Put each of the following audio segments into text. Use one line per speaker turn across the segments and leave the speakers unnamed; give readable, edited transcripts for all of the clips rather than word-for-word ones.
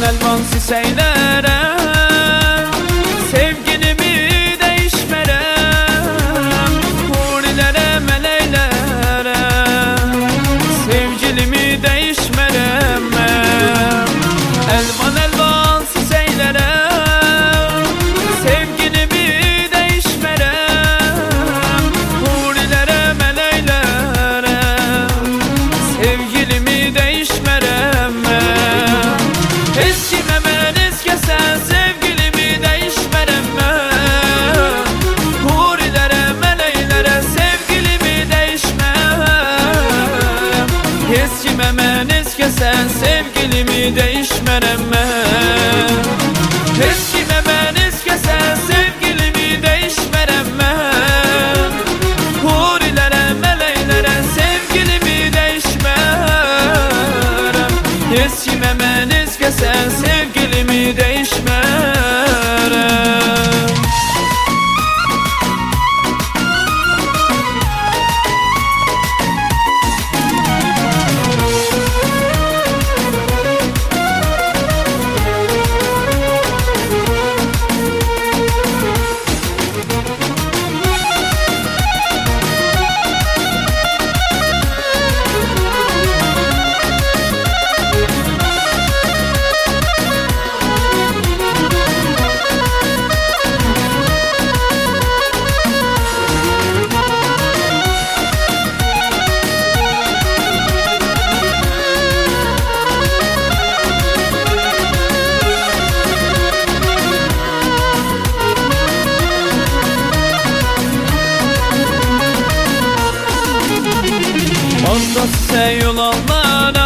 elvan çiçeklere sevgilimi değişmerem, hurilere meleklere sevgilimi değişmerem. Elvan elvan çiçeklere sevgilimi değişmerem, hurilere meleklere sevgilimi değişmerem. Eskime ben eskesen sevgilimi değişmerem. Hurilere meleklere sevgilimi değişmerem. Eskime ben eskesen sevgilimi değişmerem. Eskime ben eskesen sevgilimi değişmerem. Hurilere meleklere sevgilimi değişmerem. Eskime ben eskesen sevgilimi değişmerem. Fazla seyolanlara,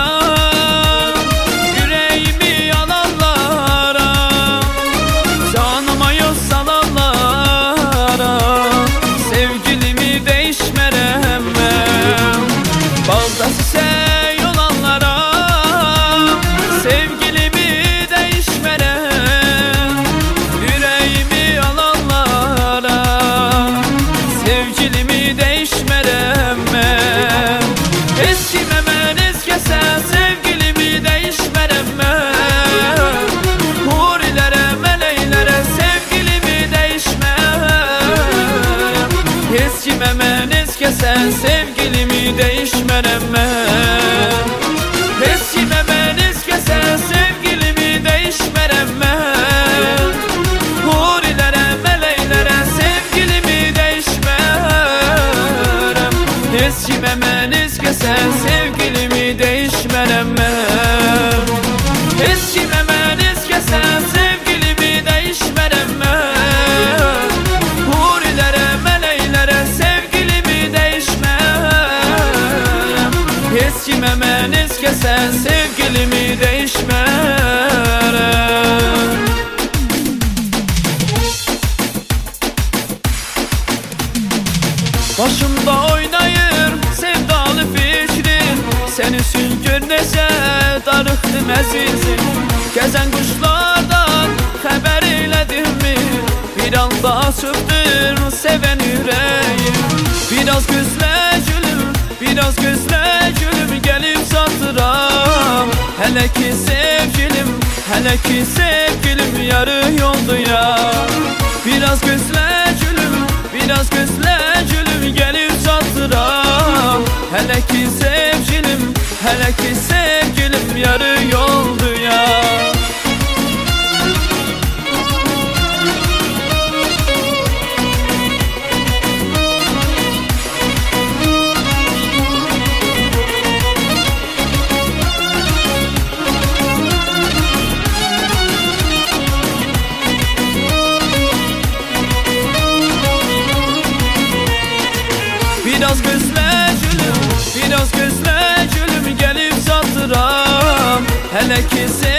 yüreğimi yalanlara, canıma yoz salanlara sevgilimi değişmerem. Fazla seyolanlara, sevgilimi değişmerem, yüreğimi yalanlara sevgilimi değişmerem. Eskime ben eskesen sevgilimi değişmerem. Hurilere meleklere sevgilimi değişmerem. Eskime ben eskesen sevgilimi değişmerem. Eskime ben eskesen sevgilimi değişmerem. Hurilere meleklere sevgilimi değişmerem. Eskime ben eskesen sevgilimi değişmerem. Eskime ben eskesen sevgilimi değişmerem. Hurilere meleklere sevgilimi değişmerem. Eskime ben eskesen sevgilimi değişmerem. Başımda oynayır sevdalı fikrim, seni süngür necə darıxdım əzizim. Gəzən quşlardan xəbər elədimmi, bir anda açıbdır sevən ürəyim. Biraz gözlə gülüm, biraz gözlə gülüm, gəlib çatıram. Hələ ki sevgilim, hələ ki sevgilim, yarı yoldu ya. Biraz gözlə gülüm, biraz gözlə gülüm, gəlib çatıram. Hələ ki sevgilim, hələ ki sevgilim, yarı yoldu ya. Biraz gözlə gülüm, biraz gözlə gülüm, gəlib çatıram. Hələ ki